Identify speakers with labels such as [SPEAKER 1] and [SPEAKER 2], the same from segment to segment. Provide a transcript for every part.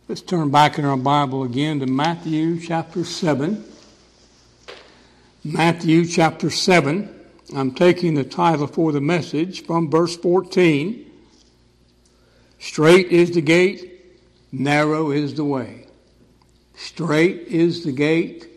[SPEAKER 1] Let's turn back in our Bible again to Matthew chapter 7. Matthew chapter 7. I'm taking the title for the message from verse 14. Straight is the gate, narrow is the way. Straight is the gate,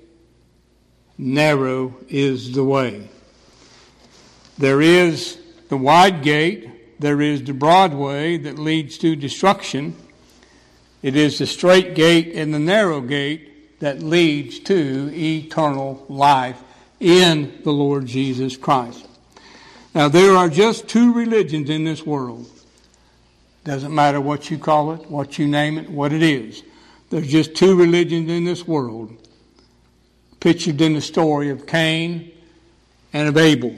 [SPEAKER 1] narrow is the way. There is the wide gate, there is the broad way that leads to destruction. It is the straight gate and the narrow gate that leads to eternal life in the Lord Jesus Christ. Now, there are just two religions in this world. Doesn't matter what you call it, what you name it, what it is. There's just two religions in this world, pictured in the story of Cain and of Abel.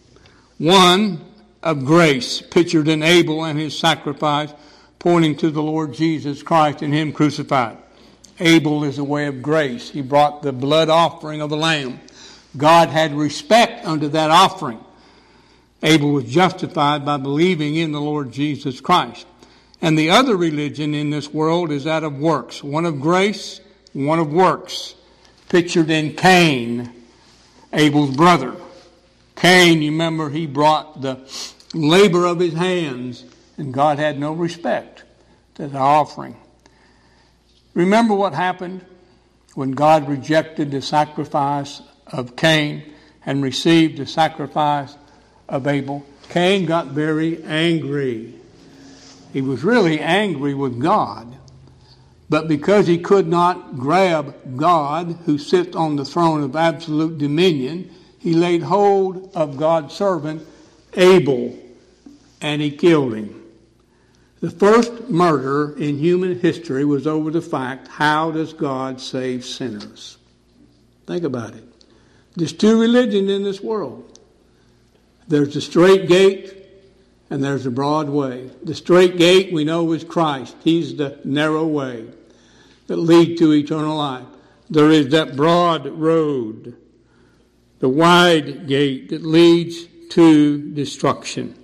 [SPEAKER 1] One of grace, pictured in Abel and his sacrifice, pointing to the Lord Jesus Christ and Him crucified. Abel is a way of grace. He brought the blood offering of the lamb. God had respect unto that offering. Abel was justified by believing in the Lord Jesus Christ. And the other religion in this world is that of works. One of grace, one of works. Pictured in Cain, Abel's brother. Cain, you remember, he brought the labor of his hands, and God had no respect to the offering. Remember what happened when God rejected the sacrifice of Cain and received the sacrifice of Abel? Cain got very angry. He was really angry with God. But because he could not grab God, who sits on the throne of absolute dominion, he laid hold of God's servant, Abel, and he killed him. The first murder in human history was over the fact, how does God save sinners? Think about it. There's two religions in this world. There's the straight gate and there's the broad way. The straight gate we know is Christ. He's the narrow way that leads to eternal life. There is that broad road, the wide gate that leads to destruction.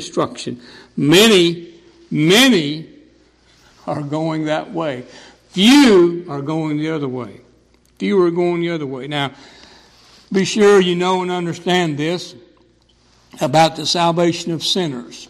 [SPEAKER 1] Many are going that way. Few are going the other way. Few are going the other way. Now, be sure you know and understand this about the salvation of sinners.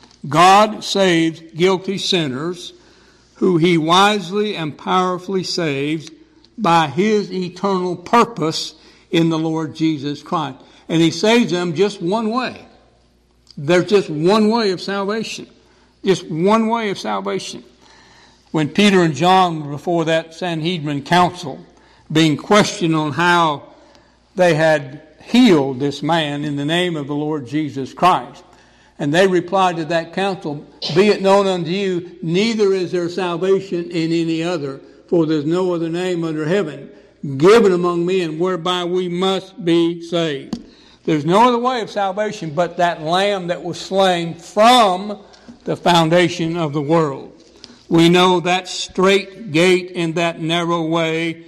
[SPEAKER 1] God saves guilty sinners who He wisely and powerfully saves by His eternal purpose in the Lord Jesus Christ. And He saves them just one way. There's just one way of salvation. Just one way of salvation. When Peter and John were before that Sanhedrin council, being questioned on how they had healed this man in the name of the Lord Jesus Christ, and they replied to that council, "Be it known unto you, neither is there salvation in any other, for there's no other name under heaven given among men whereby we must be saved." There's no other way of salvation but that Lamb that was slain from the foundation of the world. We know that straight gate and that narrow way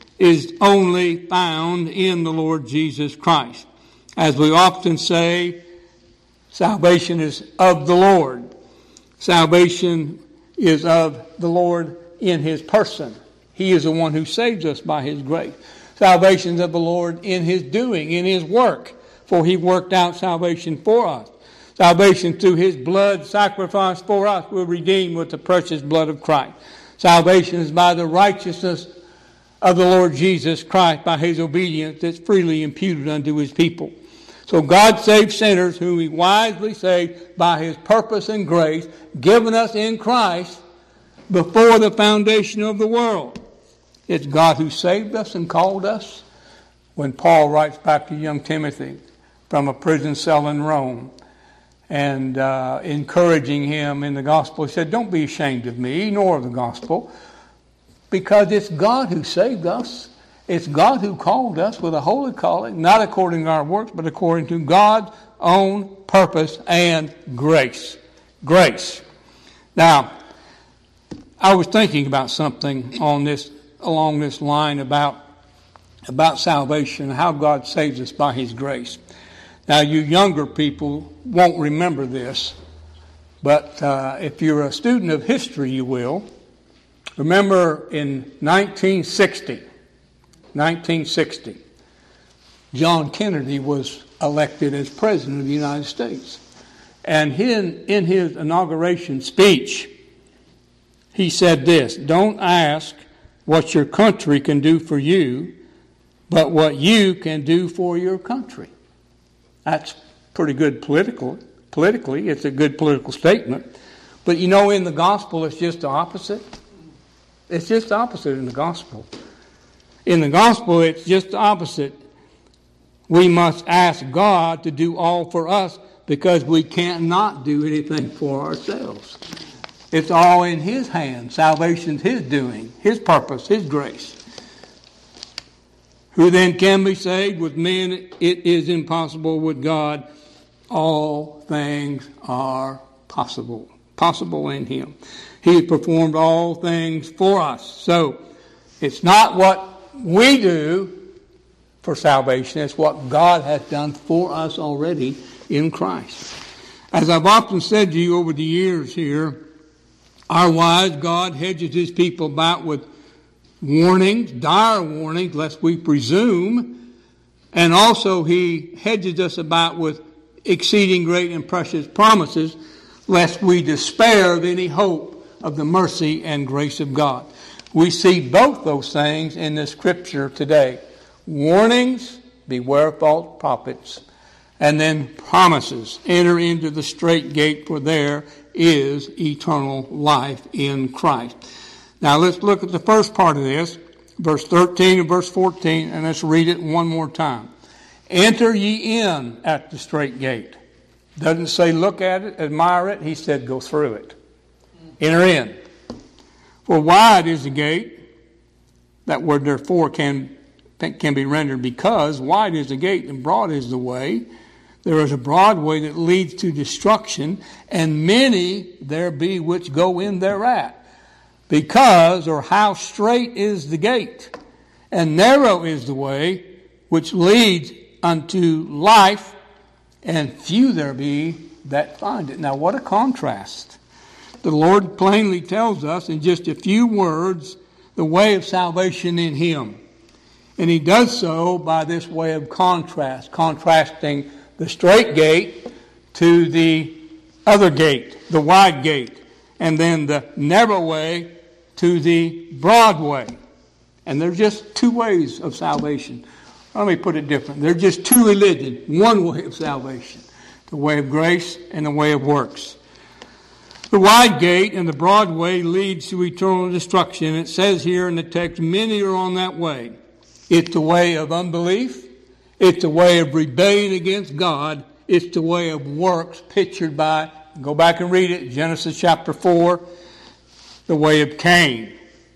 [SPEAKER 1] is only found in the Lord Jesus Christ. As we often say, salvation is of the Lord. Salvation is of the Lord in His person. He is the one who saves us by His grace. Salvation is of the Lord in His doing, in His work, for He worked out salvation for us. Salvation through His blood sacrifice for us. We're redeemed with the precious blood of Christ. Salvation is by the righteousness of the Lord Jesus Christ, by His obedience that's freely imputed unto His people. So God saves sinners whom He wisely saved by His purpose and grace given us in Christ before the foundation of the world. It's God who saved us and called us. When Paul writes back to young Timothy from a prison cell in Rome, and encouraging him in the gospel, he said, "Don't be ashamed of me, nor of the gospel, because it's God who saved us. It's God who called us with a holy calling, not according to our works, but according to God's own purpose and grace." Grace. Now, I was thinking about something along this line about salvation, how God saves us by His grace. Now, you younger people won't remember this, but if you're a student of history, you will. Remember in 1960, John Kennedy was elected as President of the United States. And in his inauguration speech, he said this: "Don't ask what your country can do for you, but what you can do for your country." That's pretty good politically. It's a good political statement. But you know, in the gospel, it's just the opposite. It's just the opposite in the gospel. In the gospel, it's just the opposite. We must ask God to do all for us because we can't not do anything for ourselves. It's all in His hands. Salvation's His doing, His purpose, His grace. Who then can be saved? With men it is impossible. With God all things are possible. Possible in Him. He has performed all things for us. So it's not what we do for salvation. It's what God has done for us already in Christ. As I've often said to you over the years here, our wise God hedges His people about with warnings, dire warnings, lest we presume. And also He hedges us about with exceeding great and precious promises, lest we despair of any hope of the mercy and grace of God. We see both those things in the Scripture today. Warnings, beware of false prophets, and then promises, enter into the strait gate, for there is eternal life in Christ. Now let's look at the first part of this, verse 13 and verse 14, and let's read it one more time. Enter ye in at the strait gate. Doesn't say look at it, admire it. He said go through it. Enter in. For wide is the gate. That word therefore can be rendered because. Wide is the gate and broad is the way. There is a broad way that leads to destruction, and many there be which go in thereat. Because, or how strait is the gate, and narrow is the way which leads unto life, and few there be that find it. Now what a contrast. The Lord plainly tells us in just a few words the way of salvation in Him. And He does so by this way of contrast, contrasting the strait gate to the other gate, the wide gate, and then the narrow way to the broad way. And there's just two ways of salvation. Let me put it different. There's just two religions, one way of salvation, the way of grace and the way of works. The wide gate and the broad way leads to eternal destruction. It says here in the text, many are on that way. It's the way of unbelief. It's the way of rebellion against God. It's the way of works pictured by, go back and read it, Genesis chapter 4, the way of Cain.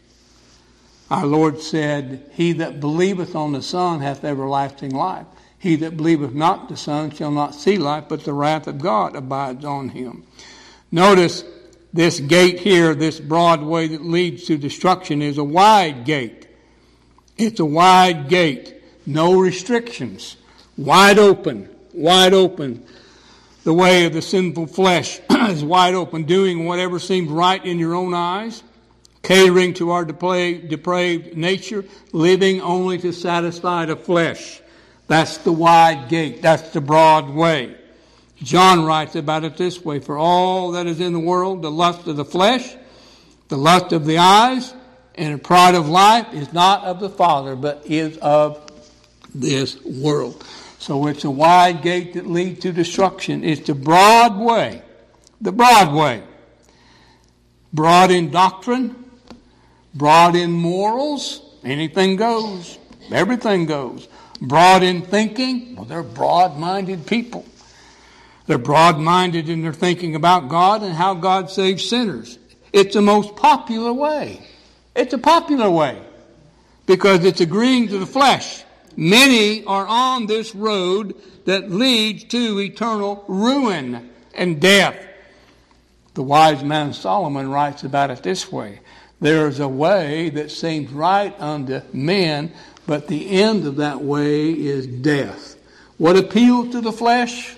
[SPEAKER 1] Our Lord said, he that believeth on the Son hath everlasting life. He that believeth not the Son shall not see life, but the wrath of God abides on him. Notice this gate here, this broad way that leads to destruction, is a wide gate. It's a wide gate. No restrictions. Wide open. Wide open. The way of the sinful flesh is wide open, doing whatever seems right in your own eyes, catering to our depraved nature, living only to satisfy the flesh. That's the wide gate. That's the broad way. John writes about it this way: for all that is in the world, the lust of the flesh, the lust of the eyes, and the pride of life is not of the Father, but is of this world. So it's a wide gate that leads to destruction. It's the broad way. The broad way. Broad in doctrine, broad in morals, anything goes, everything goes. Broad in thinking, well, they're broad-minded people. They're broad-minded in their thinking about God and how God saves sinners. It's the most popular way. It's a popular way because it's agreeing to the flesh. Many are on this road that leads to eternal ruin and death. The wise man Solomon writes about it this way: there is a way that seems right unto men, but the end of that way is death. What appeals to the flesh?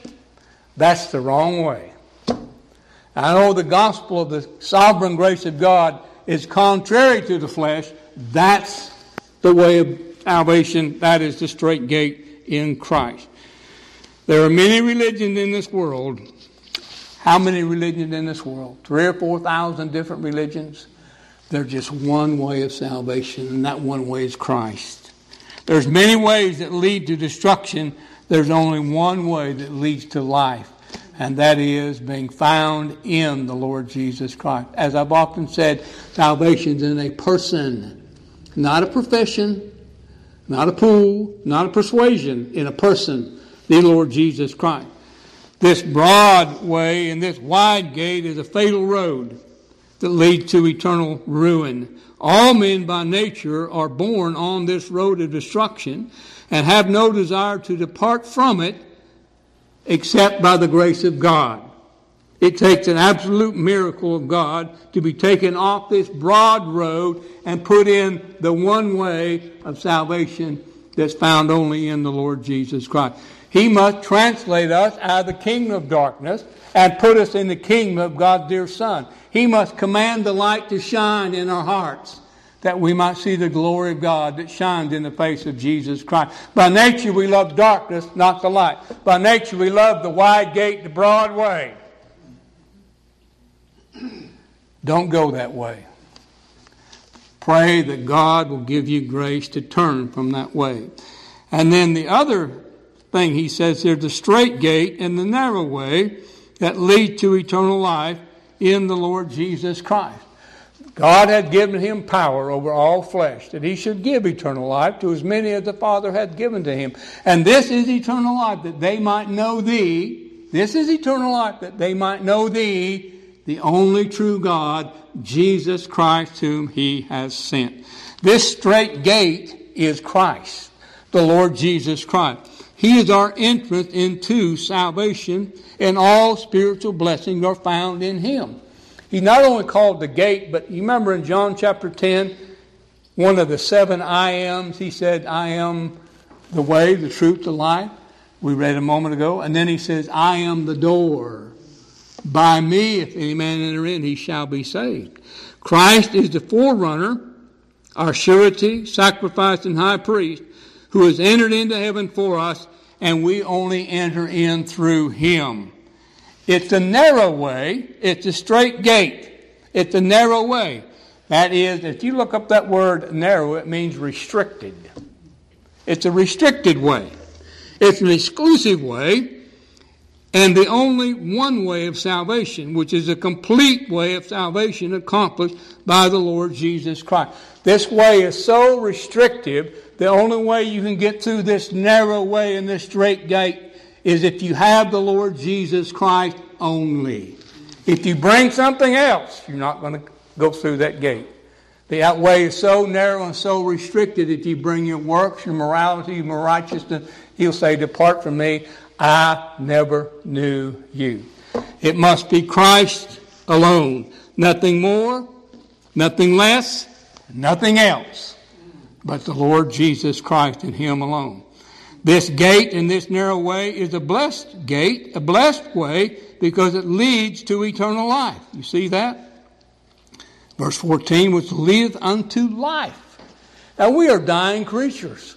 [SPEAKER 1] That's the wrong way. I know the gospel of the sovereign grace of God is contrary to the flesh, that's the way of salvation. That is the straight gate in Christ. There are many religions in this world. How many religions in this world? 3,000 or 4,000 different religions. There's just one way of salvation, and that one way is Christ. There's many ways that lead to destruction. There's only one way that leads to life, and that is being found in the Lord Jesus Christ. As I've often said, salvation is in a person, not a profession, not a pool, not a persuasion, in a person, the Lord Jesus Christ. This broad way and this wide gate is a fatal road that leads to eternal ruin. All men by nature are born on this road of destruction and have no desire to depart from it except by the grace of God. It takes an absolute miracle of God to be taken off this broad road and put in the one way of salvation that's found only in the Lord Jesus Christ. He must translate us out of the kingdom of darkness and put us in the kingdom of God's dear Son. He must command the light to shine in our hearts that we might see the glory of God that shines in the face of Jesus Christ. By nature we love darkness, not the light. By nature we love the wide gate, the broad way. Don't go that way. Pray that God will give you grace to turn from that way. And then the other thing he says here, the straight gate and the narrow way that lead to eternal life in the Lord Jesus Christ. God had given him power over all flesh, that he should give eternal life to as many as the Father had given to him. And this is eternal life, that they might know thee. This is eternal life, that they might know thee, the only true God, Jesus Christ, whom he has sent. This straight gate is Christ, the Lord Jesus Christ. He is our entrance into salvation, and all spiritual blessings are found in him. He's not only called the gate, but you remember in John chapter 10, one of the 7 I ams, he said, I am the way, the truth, the life. We read a moment ago. And then he says, I am the door. By me, if any man enter in, he shall be saved. Christ is the forerunner, our surety, sacrifice, and high priest, who has entered into heaven for us, and we only enter in through him. It's a narrow way. It's a straight gate. It's a narrow way. That is, if you look up that word narrow, it means restricted. It's a restricted way. It's an exclusive way, and the only one way of salvation, which is a complete way of salvation accomplished by the Lord Jesus Christ. This way is so restrictive, the only way you can get through this narrow way and this straight gate is if you have the Lord Jesus Christ only. If you bring something else, you're not going to go through that gate. The way is so narrow and so restricted. If you bring your works, your morality, your righteousness, he'll say, depart from me, I never knew you. It must be Christ alone. Nothing more, nothing less, nothing else but the Lord Jesus Christ and him alone. This gate and this narrow way is a blessed gate, a blessed way, because it leads to eternal life. You see that? Verse 14, which leadeth unto life. Now we are dying creatures.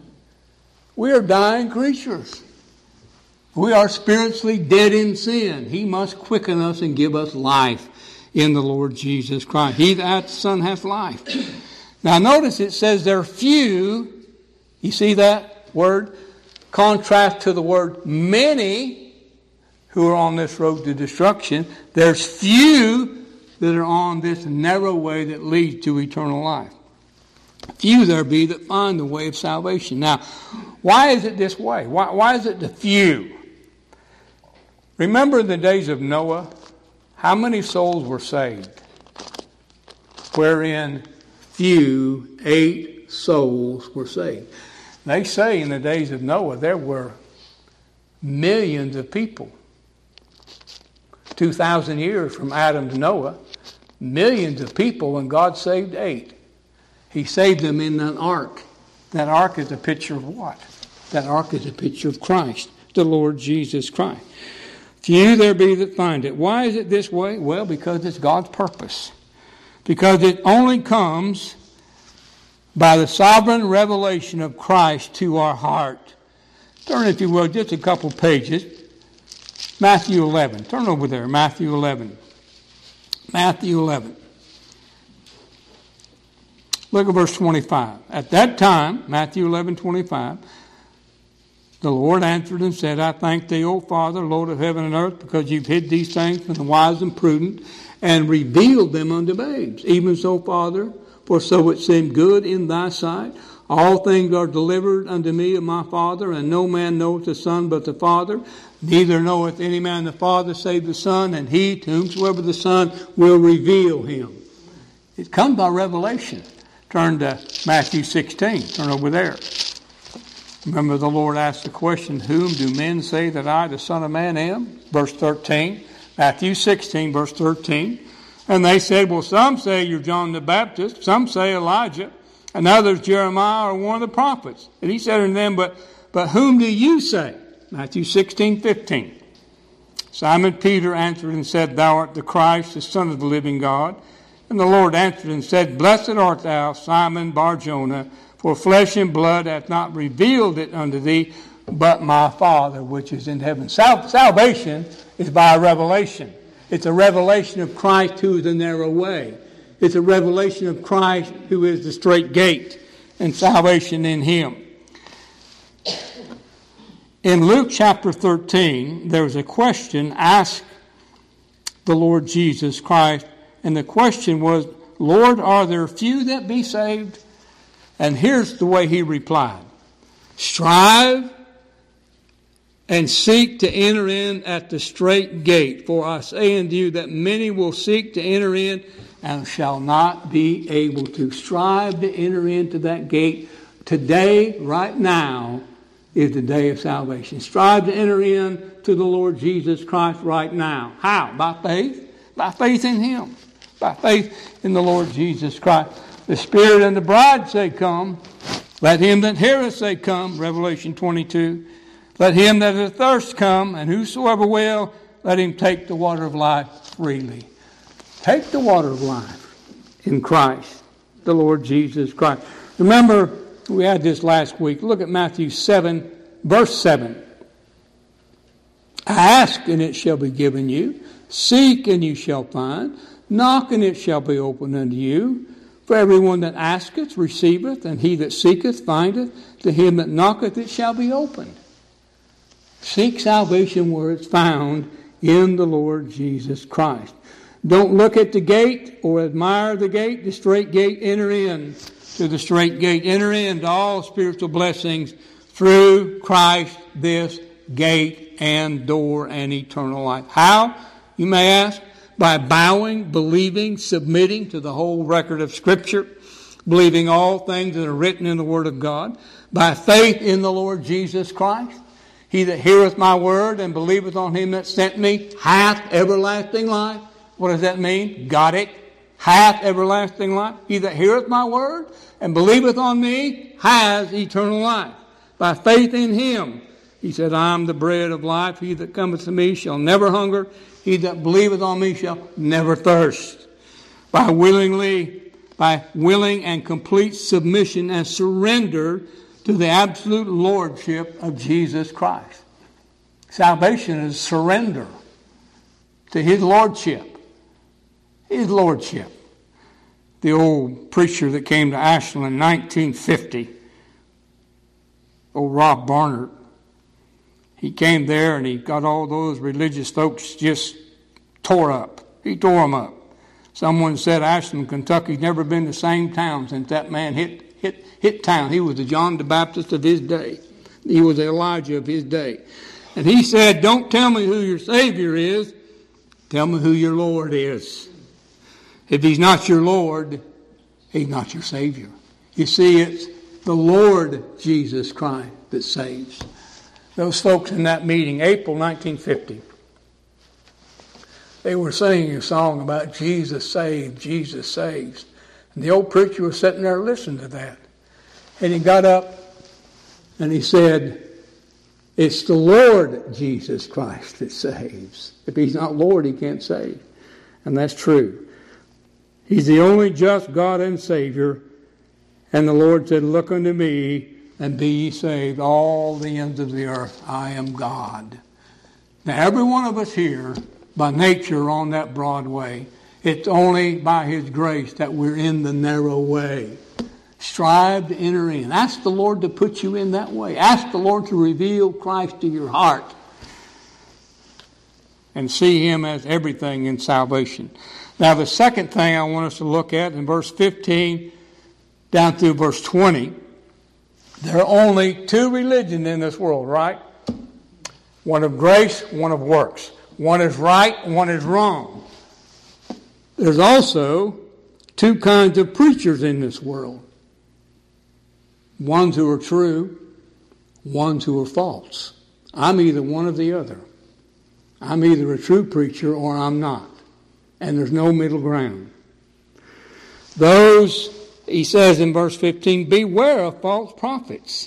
[SPEAKER 1] We are dying creatures. We are spiritually dead in sin. He must quicken us and give us life in the Lord Jesus Christ. He that hath the Son hath life. Now notice it says there are few. You see that word? Contrast to the word many who are on this road to destruction. There's few that are on this narrow way that leads to eternal life. Few there be that find the way of salvation. Now, why is it this way? Why is it the few? Remember the days of Noah? How many souls were saved? Wherein few, 8 souls were saved. They say in the days of Noah there were millions of people. 2,000 years from Adam to Noah, millions of people, and God saved 8. He saved them in an ark. That ark is a picture of what? That ark is a picture of Christ, the Lord Jesus Christ. Few there be that find it. Why is it this way? Well, because it's God's purpose. because it only comes by the sovereign revelation of Christ to our heart. Turn, if you will, just a couple pages. Matthew 11. Turn over there, Matthew 11. Matthew 11. Look at verse 25. At that time, Matthew 11:25, the Lord answered and said, I thank thee, O Father, Lord of heaven and earth, because you've hid these things from the wise and prudent, and revealed them unto babes. Even so, Father, for so it seemed good in thy sight. All things are delivered unto me of my Father, and no man knoweth the Son but the Father. Neither knoweth any man the Father save the Son, and he to whomsoever the Son will reveal him. It comes by revelation. Turn to Matthew 16. Turn over there. Remember, the Lord asked the question, whom do men say that I, the Son of Man, am? Verse 13. Matthew 16, verse 13. And they said, well, some say you're John the Baptist, some say Elijah, and others Jeremiah or one of the prophets. And he said unto them, but whom do you say? Matthew 16, 15. Simon Peter answered and said, Thou art the Christ, the Son of the living God. And the Lord answered and said, Blessed art thou, Simon Bar-Jonah, for flesh and blood hath not revealed it unto thee, but my Father which is in heaven. Salvation is by revelation. It's a revelation of Christ who is the narrow way. It's a revelation of Christ who is the straight gate, and salvation in him. In Luke chapter 13, there was a question asked the Lord Jesus Christ, and the question was, Lord, are there few that be saved? And here's the way he replied. Strive and seek to enter in at the strait gate. For I say unto you that many will seek to enter in and shall not be able to. Strive to enter into that gate. Today, right now, is the day of salvation. Strive to enter in to the Lord Jesus Christ right now. How? By faith? By faith in him. By faith in the Lord Jesus Christ. The Spirit and the bride say, Come. Let him that heareth say, Come. Revelation 22. Let him that is athirst come, and whosoever will, let him take the water of life freely. Take the water of life in Christ, the Lord Jesus Christ. Remember, we had this last week. Look at Matthew 7, verse 7. Ask, and it shall be given you. Seek, and you shall find. Knock, and it shall be opened unto you. For everyone that asketh receiveth, and he that seeketh findeth. To him that knocketh it shall be opened. Seek salvation where it's found in the Lord Jesus Christ. Don't look at the gate or admire the gate, the straight gate. Enter in to the straight gate. Enter into all spiritual blessings through Christ, this gate and door and eternal life. How? You may ask. By bowing, believing, submitting to the whole record of Scripture, believing all things that are written in the Word of God, by faith in the Lord Jesus Christ. He that heareth my word and believeth on him that sent me hath everlasting life. What does that mean? Got it? Hath everlasting life. He that heareth my word and believeth on me has eternal life. By faith in him. He said, I am the bread of life. He that cometh to me shall never hunger. He that believeth on me shall never thirst. By willing and complete submission and surrender to the absolute lordship of Jesus Christ. Salvation is surrender to his lordship. His lordship. The old preacher that came to Ashland in 1950, old Rob Barnard, he came there and he got all those religious folks just tore up. He tore them up. Someone said Ashland, Kentucky's never been the same town since that man hit town. He was the John the Baptist of his day. He was the Elijah of his day. And he said, don't tell me who your Savior is. Tell me who your Lord is. If he's not your Lord, he's not your Savior. You see, it's the Lord Jesus Christ that saves. Those folks in that meeting, April 1950, they were singing a song about Jesus saves, Jesus saves. And the old preacher was sitting there listening to that. And he got up and he said, it's the Lord Jesus Christ that saves. If he's not Lord, he can't save. And that's true. He's the only just God and Savior. And the Lord said, look unto me, and be ye saved, all the ends of the earth. I am God. Now, every one of us here, by nature, are on that broad way. It's only by His grace that we're in the narrow way. Strive to enter in. Ask the Lord to put you in that way. Ask the Lord to reveal Christ to your heart. And see Him as everything in salvation. Now, the second thing I want us to look at in verse 15 down through verse 20, there are only two religions in this world, right? One of grace, one of works. One is right, one is wrong. There's also two kinds of preachers in this world. Ones who are true, ones who are false. I'm either one or the other. I'm either a true preacher or I'm not. And there's no middle ground. Those, he says in verse 15, beware of false prophets.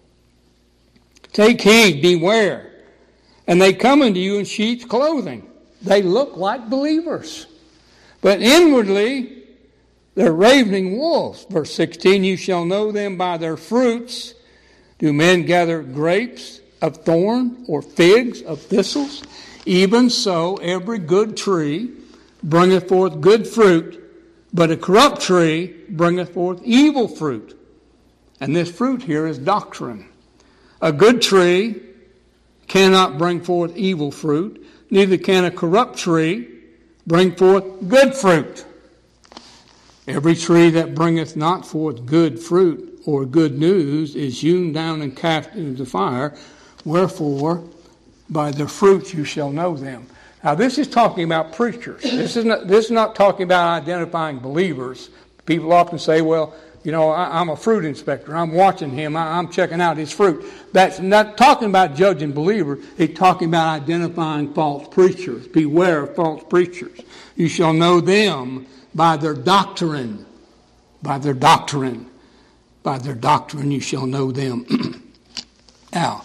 [SPEAKER 1] Take heed, beware. And they come unto you in sheep's clothing. They look like believers. But inwardly, they're ravening wolves. Verse 16, you shall know them by their fruits. Do men gather grapes of thorn or figs of thistles? Even so, every good tree bringeth forth good fruit, but a corrupt tree bringeth forth evil fruit. And this fruit here is doctrine. A good tree cannot bring forth evil fruit, neither can a corrupt tree bring forth good fruit. Every tree that bringeth not forth good fruit or good news is hewn down and cast into the fire. Wherefore, by their fruits you shall know them. Now, this is talking about preachers. This is not talking about identifying believers. People often say, well, you know, I'm a fruit inspector. I'm watching him. I'm checking out his fruit. That's not talking about judging believers. It's talking about identifying false preachers. Beware of false preachers. You shall know them by their doctrine. By their doctrine. By their doctrine you shall know them. Now,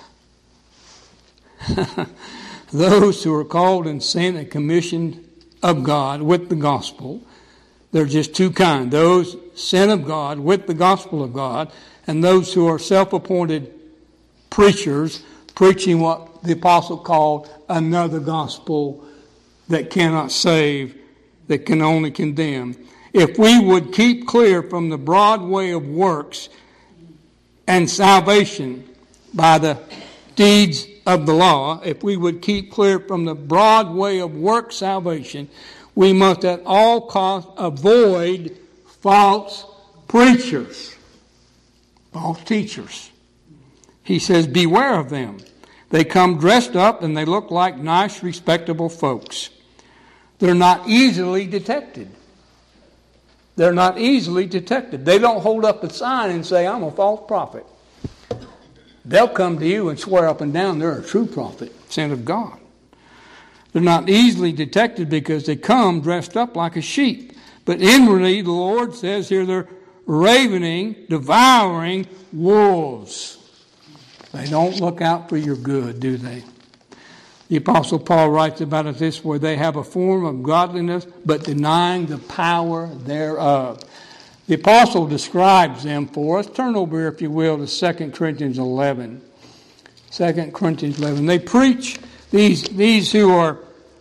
[SPEAKER 1] those who are called and sent and commissioned of God with the gospel, there are just two kinds. Those sent of God with the gospel of God, and those who are self-appointed preachers preaching what the apostle called another gospel that cannot save, that can only condemn. If we would keep clear from the broad way of works and salvation by the deeds of the law, if we would keep clear from the broad way of work salvation, we must at all costs avoid false preachers, false teachers. He says, beware of them. They come dressed up and they look like nice, respectable folks. They're not easily detected. They're not easily detected. They don't hold up a sign and say, I'm a false prophet. They'll come to you and swear up and down they're a true prophet, sent of God. They're not easily detected because they come dressed up like a sheep. But inwardly, the Lord says here, they're ravening, devouring wolves. They don't look out for your good, do they? The Apostle Paul writes about it this way: they have a form of godliness, but denying the power thereof. The Apostle describes them for us. Turn over here, if you will, to 2 Corinthians 11. 2 Corinthians 11. They preach, these who are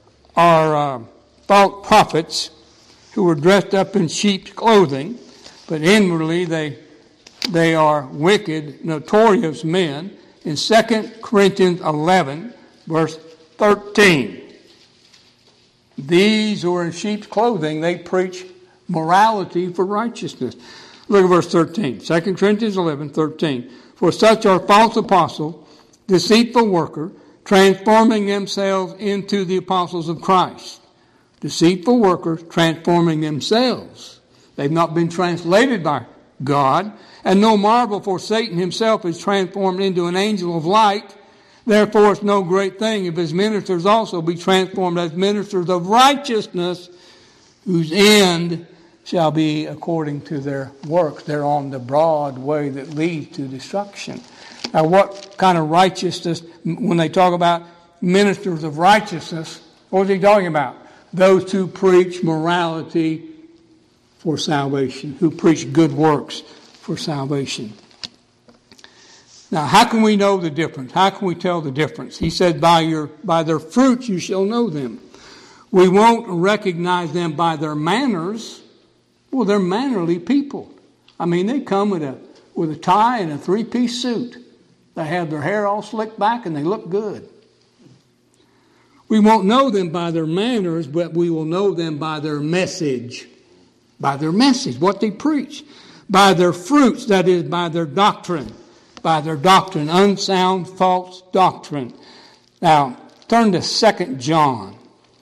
[SPEAKER 1] false prophets, who are dressed up in sheep's clothing, but inwardly they are wicked, notorious men. In 2 Corinthians 11, verse 13, these who are in sheep's clothing, they preach morality for righteousness. Look at verse 13. 2 Corinthians 11, 13. For such are false apostles, deceitful workers, transforming themselves into the apostles of Christ. Deceitful workers transforming themselves. They've not been translated by God. And no marvel, for Satan himself is transformed into an angel of light. Therefore it's no great thing if his ministers also be transformed as ministers of righteousness, whose end shall be according to their works. They're on the broad way that leads to destruction. Now, what kind of righteousness, when they talk about ministers of righteousness, what is he talking about? Those who preach morality for salvation, who preach good works for salvation. Now, how can we know the difference? How can we tell the difference? He said, by their fruits you shall know them. We won't recognize them by their manners. Well, they're mannerly people. I mean, they come with a tie and a three-piece suit. They have their hair all slicked back and they look good. We won't know them by their manners, but we will know them by their message. By their message, what they preach. By their fruits, that is, by their doctrine. By their doctrine, unsound, false doctrine. Now, turn to 2 John.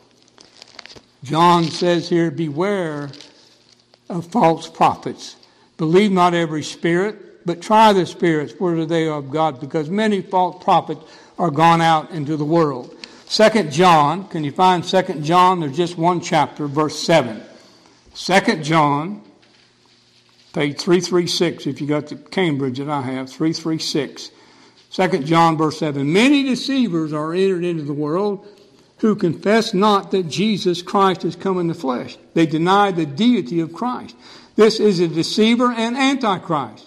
[SPEAKER 1] John says here, beware of false prophets. Believe not every spirit, but try the spirits, whether they are of God, because many false prophets are gone out into the world. 2 John, can you find 2 John? There's just one chapter, verse 7. 2 John, page 336, if you got the Cambridge that I have, 336. 2 John, verse 7. Many deceivers are entered into the world who confess not that Jesus Christ has come in the flesh. They deny the deity of Christ. This is a deceiver and antichrist.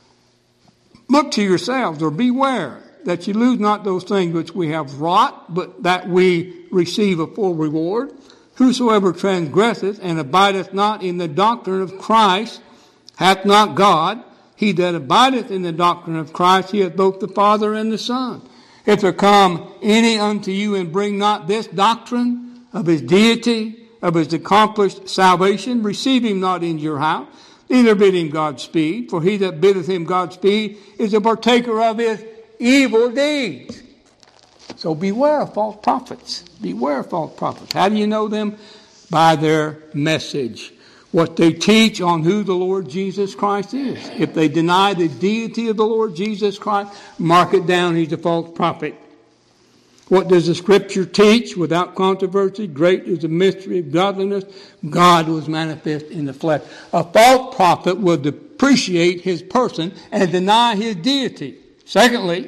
[SPEAKER 1] Look to yourselves, or beware, that you lose not those things which we have wrought, but that we receive a full reward. Whosoever transgresseth and abideth not in the doctrine of Christ hath not God. He that abideth in the doctrine of Christ, he hath both the Father and the Son. If there come any unto you and bring not this doctrine of his deity, of his accomplished salvation, receive him not into your house, neither bid him Godspeed. For he that biddeth him Godspeed is a partaker of his evil deeds. So beware of false prophets. Beware of false prophets. How do you know them? By their message. What they teach on who the Lord Jesus Christ is. If they deny the deity of the Lord Jesus Christ, mark it down, he's a false prophet. What does the Scripture teach? Without controversy, great is the mystery of godliness. God was manifest in the flesh. A false prophet will depreciate his person and deny his deity. Secondly,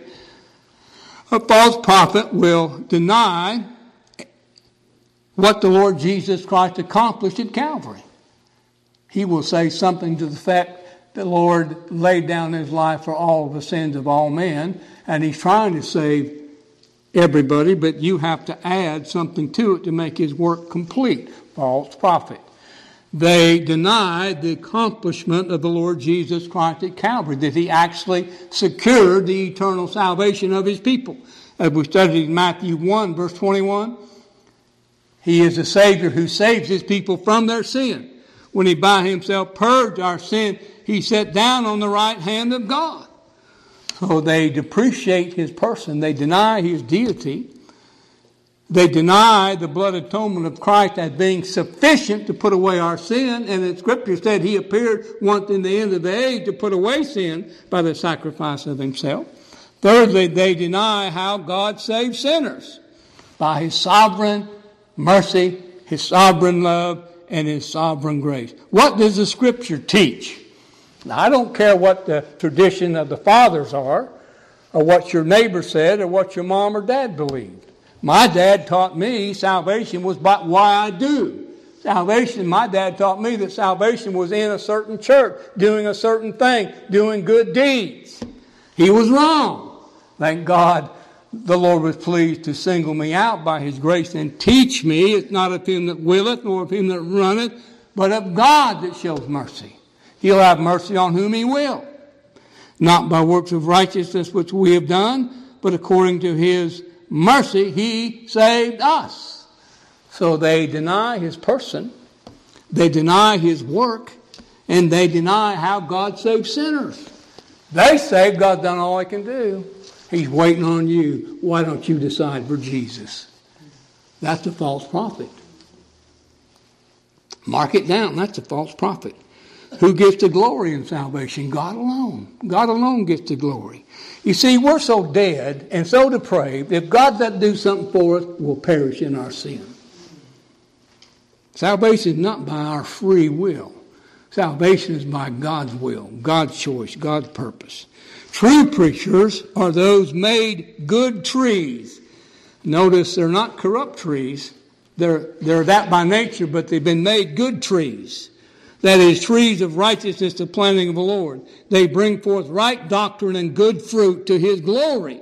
[SPEAKER 1] a false prophet will deny what the Lord Jesus Christ accomplished at Calvary. He will say something to the effect the Lord laid down his life for all the sins of all men, and he's trying to save everybody, but you have to add something to it to make his work complete. False prophet. They deny the accomplishment of the Lord Jesus Christ at Calvary, that he actually secured the eternal salvation of his people. As we studied in Matthew 1, verse 21, he is the Savior who saves his people from their sin. When he by himself purged our sin, he sat down on the right hand of God. So they depreciate his person. They deny his deity. They deny the blood atonement of Christ as being sufficient to put away our sin. And the Scripture said he appeared once in the end of the age to put away sin by the sacrifice of himself. Thirdly, they deny how God saves sinners by his sovereign mercy, his sovereign love, and his sovereign grace. What does the Scripture teach? Now, I don't care what the tradition of the fathers are, or what your neighbor said, or what your mom or dad believed. My dad taught me salvation was by why I do. My dad taught me that salvation was in a certain church, doing a certain thing, doing good deeds. He was wrong. Thank God the Lord was pleased to single me out by his grace and teach me. It's not of him that willeth, nor of him that runneth, but of God that shows mercy. He'll have mercy on whom he will. Not by works of righteousness which we have done, but according to his mercy he saved us. So they deny his person, they deny his work, and they deny how God saves sinners. They say God's done all he can do. He's waiting on you. Why don't you decide for Jesus? That's a false prophet. Mark it down. That's a false prophet. Who gets the glory in salvation? God alone. God alone gets the glory. You see, we're so dead and so depraved, if God doesn't do something for us, we'll perish in our sin. Salvation is not by our free will. Salvation is by God's will, God's choice, God's purpose. True preachers are those made good trees. Notice they're not corrupt trees. They're that by nature, but they've been made good trees. That is, trees of righteousness, the planting of the Lord. They bring forth right doctrine and good fruit to his glory.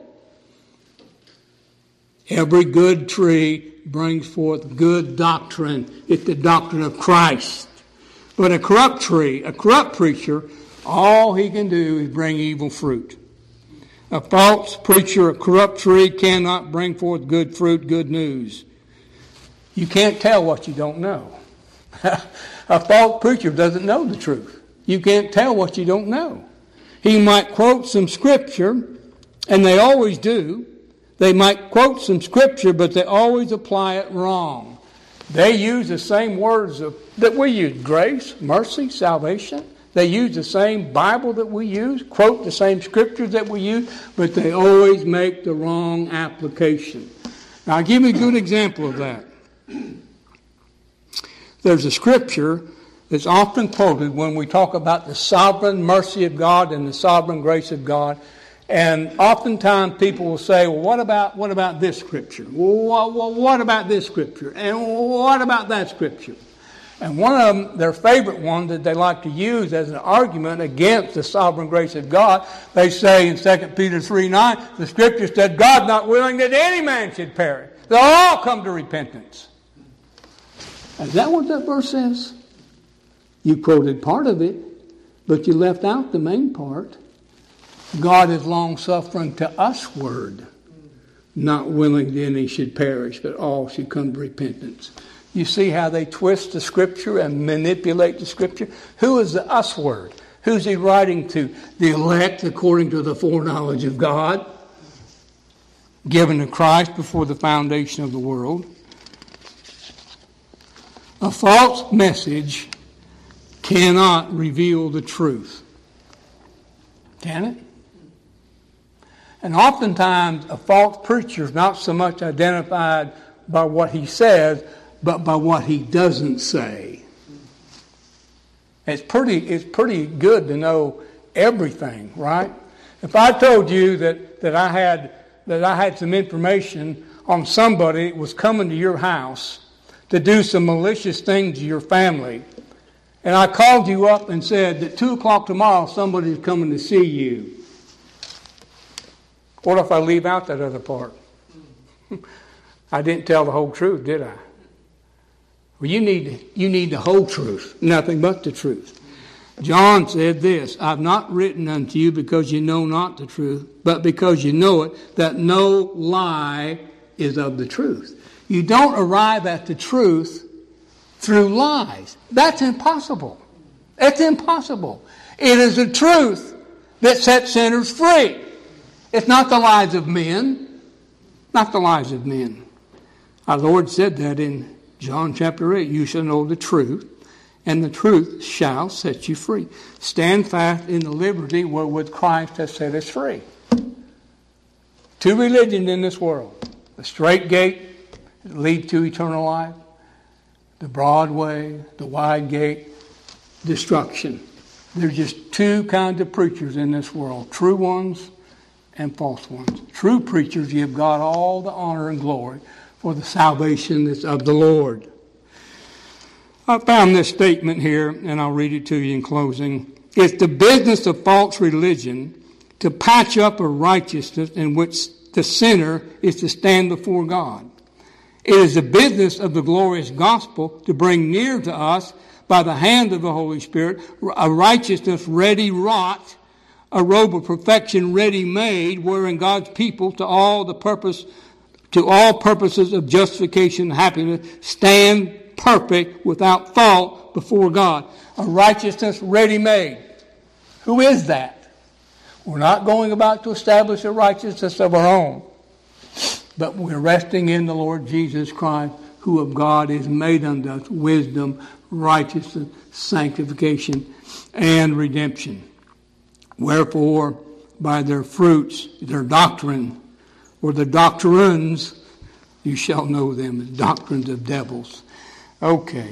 [SPEAKER 1] Every good tree brings forth good doctrine. It's the doctrine of Christ. But a corrupt tree, a corrupt preacher, all he can do is bring evil fruit. A false preacher, a corrupt tree, cannot bring forth good fruit, good news. You can't tell what you don't know. A false preacher doesn't know the truth. You can't tell what you don't know. He might quote some scripture, and they always do. They might quote some scripture, but they always apply it wrong. They use the same words that we use: grace, mercy, salvation. They use the same Bible that we use, quote the same scriptures that we use, but they always make the wrong application. Now, I'll give you a good example of that. There's a scripture that's often quoted when we talk about the sovereign mercy of God and the sovereign grace of God. And oftentimes people will say, well, what about this scripture? Well, what about this scripture? And what about that scripture? And one of them, their favorite one that they like to use as an argument against the sovereign grace of God, they say in 2 Peter 3:9, the scripture said, God not willing that any man should perish. They'll all come to repentance. Is that what that verse says? You quoted part of it, but you left out the main part. God is long-suffering to usward, not willing that any should perish, but all should come to repentance. You see how they twist the scripture and manipulate the scripture? Who is the usward? Who's he writing to? The elect according to the foreknowledge of God, given to Christ before the foundation of the world. A false message cannot reveal the truth. Can it? And oftentimes a false preacher is not so much identified by what he says, but by what he doesn't say. It's pretty good to know everything, right? If I told you that I had some information on somebody that was coming to your house to do some malicious things to your family, and I called you up and said that 2 o'clock tomorrow somebody's coming to see you, what if I leave out that other part? I didn't tell the whole truth, did I? Well, you need the whole truth, nothing but the truth. John said this, I've not written unto you because you know not the truth, but because you know it, that no lie is of the truth. You don't arrive at the truth through lies. That's impossible. It's impossible. It is the truth that sets sinners free. It's not the lies of men. Not the lies of men. Our Lord said that in John chapter 8. You shall know the truth, and the truth shall set you free. Stand fast in the liberty wherewith Christ has set us free. 2 religions in this world. The straight gate that leads to eternal life. The broad way, the wide gate, destruction. There's just 2 kinds of preachers in this world. True ones and false ones. True preachers give God all the honor and glory for the salvation that's of the Lord. I found this statement here, and I'll read it to you in closing. It's the business of false religion to patch up a righteousness in which the sinner is to stand before God. It is the business of the glorious gospel to bring near to us, by the hand of the Holy Spirit, a righteousness ready wrought, a robe of perfection ready made, wherein God's people to all purposes of justification and happiness stand perfect without fault before God. A righteousness ready made. Who is that? We're not going about to establish a righteousness of our own, but we're resting in the Lord Jesus Christ, who of God is made unto us wisdom, righteousness, sanctification, and redemption. Wherefore, by their fruits, their doctrine, or the doctrines, you shall know them as doctrines of devils. Okay.